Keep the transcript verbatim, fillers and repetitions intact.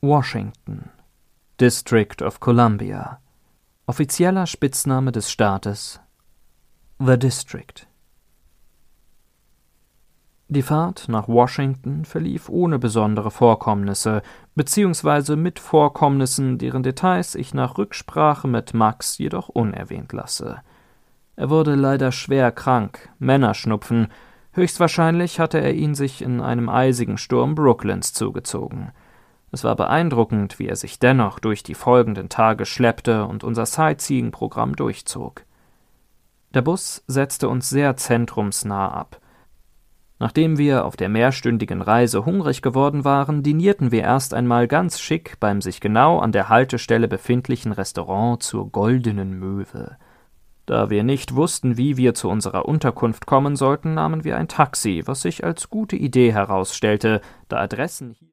Washington, District of Columbia. Offizieller Spitzname des Staates: The District. Die Fahrt nach Washington verlief ohne besondere Vorkommnisse, beziehungsweise mit Vorkommnissen, deren Details ich nach Rücksprache mit Max jedoch unerwähnt lasse. Er wurde leider schwer krank, Männerschnupfen. Höchstwahrscheinlich hatte er ihn sich in einem eisigen Sturm Brooklyns zugezogen. Es war beeindruckend, wie er sich dennoch durch die folgenden Tage schleppte und unser Sightseeing-Programm durchzog. Der Bus setzte uns sehr zentrumsnah ab. Nachdem wir auf der mehrstündigen Reise hungrig geworden waren, dinierten wir erst einmal ganz schick beim sich genau an der Haltestelle befindlichen Restaurant zur Goldenen Möwe. Da wir nicht wussten, wie wir zu unserer Unterkunft kommen sollten, nahmen wir ein Taxi, was sich als gute Idee herausstellte, da Adressen